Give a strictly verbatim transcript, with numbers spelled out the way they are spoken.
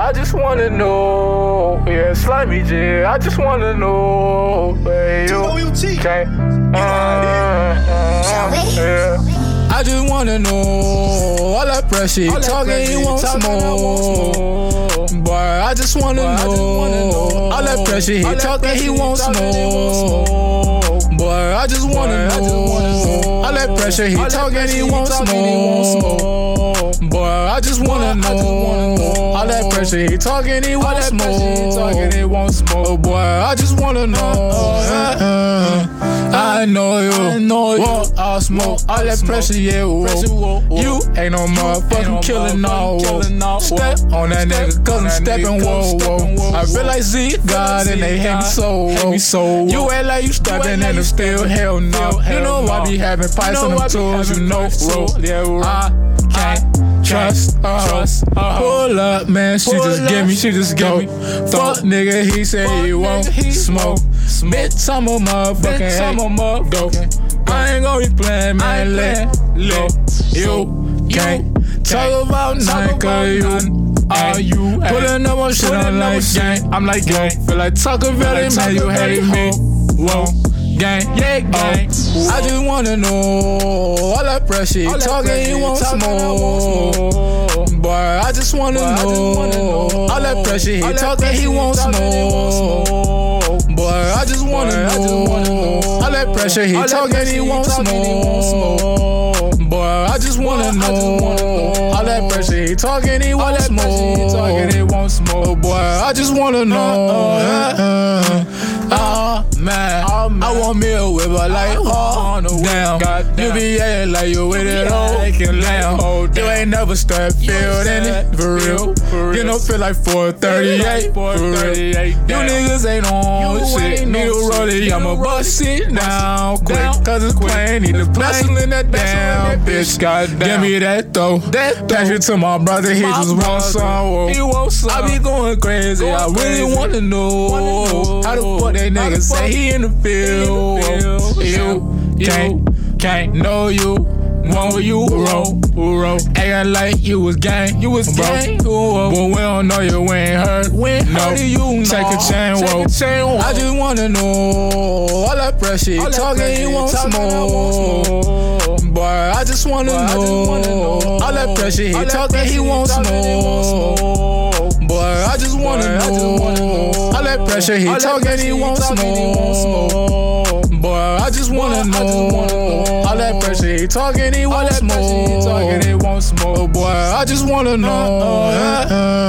I just wanna know. Yeah, Slimy J, I just wanna know. Hey, you can't. Uh, uh, yeah. I just wanna know. All that pressure, he talking, he wants some more. Boy, I just wanna know. All that pressure, he talking, he wants more. Boy, I just wanna know. All that pressure, he talking, he wants more. Boy, I just wanna know. All that pressure, he talking, he wants more. Boy, I just wanna know. I know you, I know you. Want all smoke, all that pressure, yeah, whoa. You ain't no motherfucking killin' all, whoa. Step on that nigga, cause I'm steppin', whoa, whoa. I feel like Z God and they hate me so, whoa. You ain't like you steppin' and I'm still, hell no. You know I be having pipes on them tools, you know, bro. I can't trust her. Pull up, man, she just give me, she just give me. Fuck nigga, he say he won't smoke. Bitch, I'm a motherfucking I'm a motherfucking. I ain't gon' be playing, man, let go. You can't talk about nothing, cause you are you pulling up on shit, I'm like gang, I'm like gang. Feel like Taco Valley, man, you hate me. Whoa, gang, yeah, gang. I just wanna know all that pressure, he talking, he wants more. Boy, I just wanna know all that pressure, he talking, he wants more. Boy, I just wanna know. All that pressure, he talking, he wants more. Boy, I just wanna know. All that pressure, he talking, he wants more. Boy, I just wanna know. Ah, man, I want me a whip, I like, oh, damn. You be acting like you with it all, lamb. You ain't never start feeling it, for real. You don't feel like four thirty-eight, for real. You niggas ain't on shit, need a rollie, I'ma bust it down quick, cause it's plain, need a blessing in that damn bitch, goddamn. Give me that though, pass it to my brother, he just want some, I be going crazy, I really wanna know, how the fuck that nigga say he in the field, you can't, can't know you, want you roll, roll, acting like you was gang, you was gang, but we don't know you ain't hurt, no, you take a chain, whoa, I just wanna know, all that pressure, he talking, he wants more, boy, I just wanna know, all that pressure, he talking, he wants more, boy, I just wanna know, all that pressure, he talking, he wants more, boy, I just wanna know, all that pressure, he talking, he wants more, boy, I just wanna know.